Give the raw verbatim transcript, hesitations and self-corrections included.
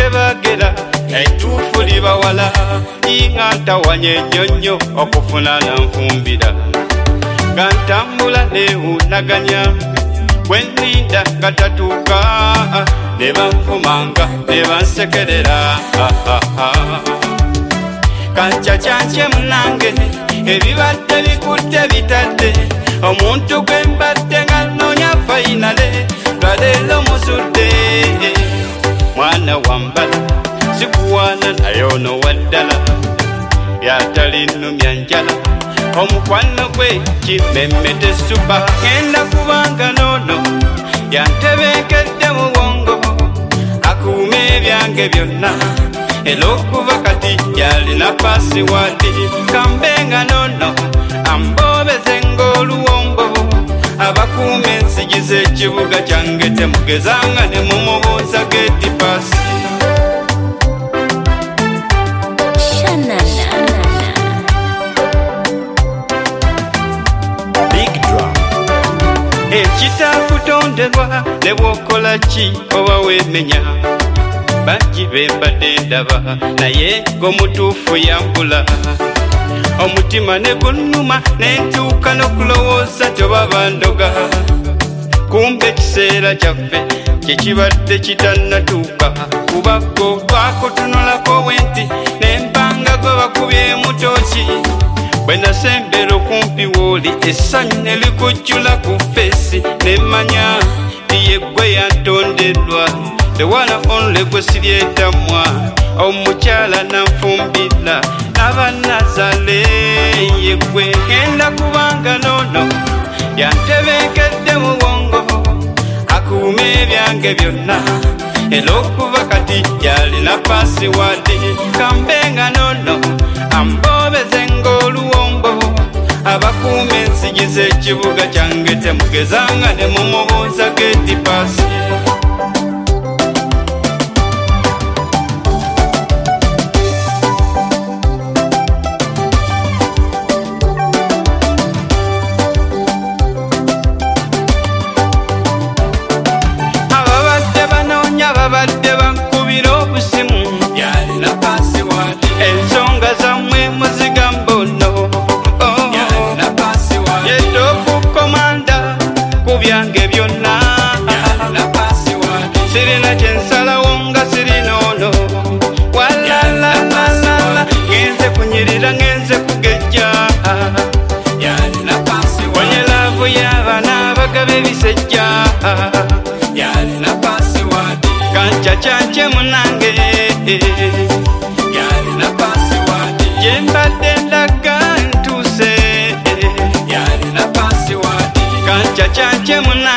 tebagera etuufu libawala inganta wanyenyonyo okufuna na nfumbira gantambula neunaganya bweninda gatatuuka ne banfumanga ne bansekerera kanca kyanje munange ebibadde bikutte bitadde omuntu gwe mbadde nga nnoonya fayinale lwaleero musudde mwana wambala sikuwaana naye ono waddala yatalinnumya njala omukwano gwe kimemmete supa genda kubanga noono yantebeekedde mu bwongo akuuma ebyange byonna era okuva kati yalina pasiwadi kambenga noono ambobeze ng'oluwombo abakuuma ensigi z'ekibuga kyange temugezanga ne mumubuuza geti pasi ekitakutonderwa ne bw'okola ki oba weemenya bangi bembadde ndaba naye ng'omutuufu yambula omutima ne gunnuma ne ntuuka n'okulowooza toba bandoga kumbe ekiseera kyaffe kyekibadde kitannatuuka kuba go baakutunulako wenti ne mpanga gwe bakubyemu tooki bwe nasembera okumpi wooli essanyu ne likujjula ku feesi ne mmanya ndiye gwe yantonderwa the one and only gwe siryetamwa omukyala nanfumbira n'abanazale ye gwe genda kubanga noono yantebeekedde mu bwongo akuuma ebyange byonna era okuva kati yalina pasiwadi kambenga noono ambobeze ng'oluwombo abakuuma ensigi z'ekibuga kyange temugezanga ne mumubuuza geti pasi babadde bankubira obusimu yalina pasiwadi ensonga zammwe muzigamba ono yalina pasiwadi yetoku komanda ku byange byonna yalina pasiwadi sirina kyensalawo nga sirina ono walalalala ngenze kunyirira ngenze kugejja yalina pasiwadi wanyelaavu y'abaana abagaba ebisejja yalina pasiwadi kanca kyanje munange yalina pasiwadi gyembadde ndaga ntuuse yalina pasiwadi kanca kyanje munange